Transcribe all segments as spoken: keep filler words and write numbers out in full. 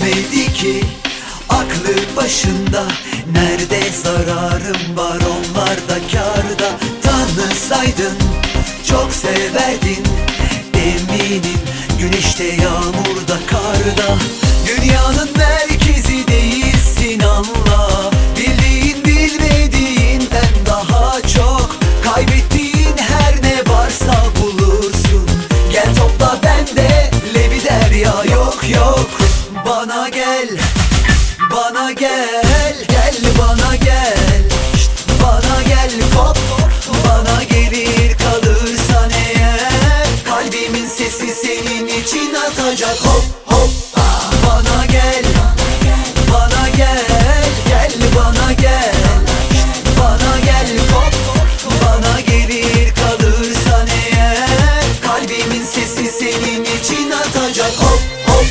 yetmedi ki aklı başında. Nerede zararım var, onlar da kârda. Tanısaydın çok severdin, eminim güneşte, yağmurda, karda. Dünyanın merkezi değilsin, anla. Bildiğin bilmediğinden daha çok. Kaybettiğin her ne varsa bulursun. Gel topla bende lebi derya. Yok yok, bana gel, bana gel, gel bana gel. Şşt, bana gel kop, bana gelir kalırsan eğer. Kalbimin sesi senin için atacak hop hop. Bana gel, bana gel, gel bana gel. Şşt, bana gel kop, bana gelir kalırsan eğer. Kalbimin sesi senin için atacak hop hop.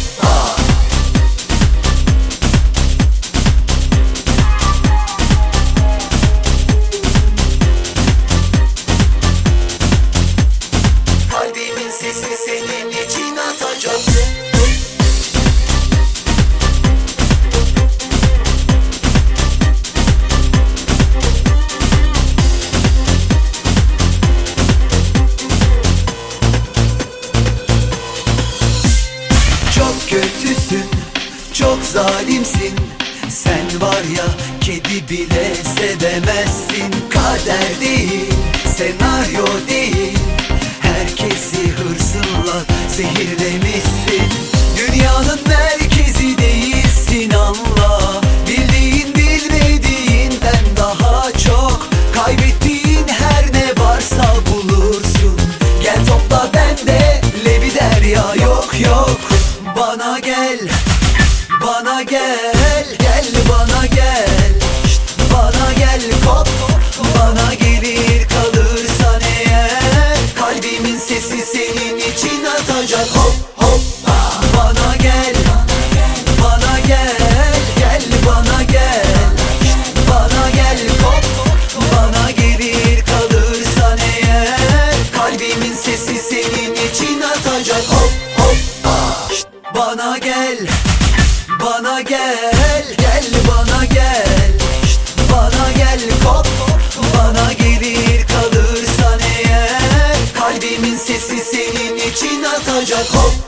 Kalbimin sesi senin için atacak. Çok kötüsün, çok zalimsin. Sen var ya, kedi bile sevemezsin. Kader değil, senaryo değil. Herkesi hırsınla zehirlemişsin. Dünyanın merkezi değilsin, anla. Bildiğin bilmediğinden daha çok. Kaybettiğin her ne varsa bulursun. Gel topla bende lebi derya. Yok yok, bana gel, bana gel, gel bana gel. Şşt, bana gel kop, bana gelir kalırsan eğer. Kalbimin sesi senin için atacak hop hop. Bana gel, bana gel, gel bana gel. Şşt, bana gel kop, bana gelir kalırsan eğer. Kalbimin sesi senin için atacak hop hop. Şşt, bana gel, bana gel, gel bana gel. Şşt, bana gel kop, bana gelir kalırsan eğer. Kalbimin sesi senin için atacak hop